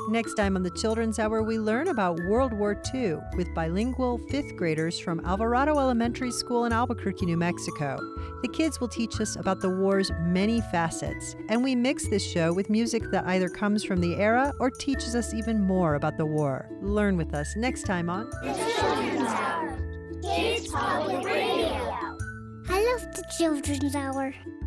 Next time on the Children's Hour, we learn about World War II with bilingual 5th graders from Alvarado Elementary School in Albuquerque, New Mexico. The kids will teach us about the war's many facets, and we mix this show with music that either comes from the era or teaches us even more about the war. Learn with us next time on The Children's Hour, Kids Public Radio. I love the Children's Hour.